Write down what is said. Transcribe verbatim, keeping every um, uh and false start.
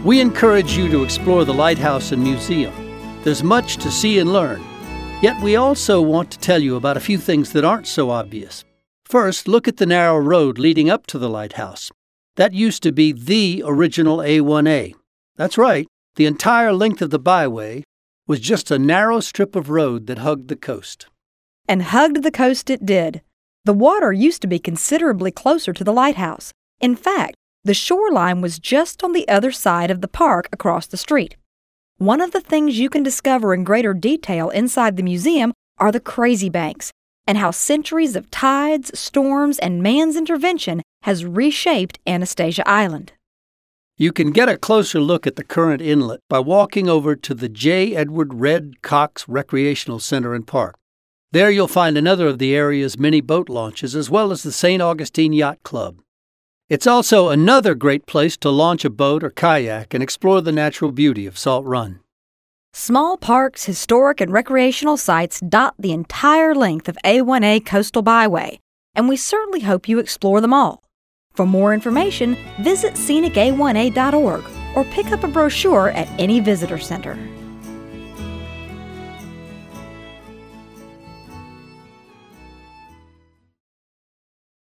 We encourage you to explore the lighthouse and museum. There's much to see and learn. Yet we also want to tell you about a few things that aren't so obvious. First, look at the narrow road leading up to the lighthouse. That used to be the original A one A. That's right, the entire length of the byway was just a narrow strip of road that hugged the coast. And hugged the coast it did. The water used to be considerably closer to the lighthouse. In fact, the shoreline was just on the other side of the park across the street. One of the things you can discover in greater detail inside the museum are the crazy banks, and how centuries of tides, storms, and man's intervention has reshaped Anastasia Island. You can get a closer look at the current inlet by walking over to the J. Edward Red Cox Recreational Center and Park. There you'll find another of the area's many boat launches, as well as the Saint Augustine Yacht Club. It's also another great place to launch a boat or kayak and explore the natural beauty of Salt Run. Small parks, historic, and recreational sites dot the entire length of A one A Coastal Byway, and we certainly hope you explore them all. For more information, visit scenic A one A dot org or pick up a brochure at any visitor center.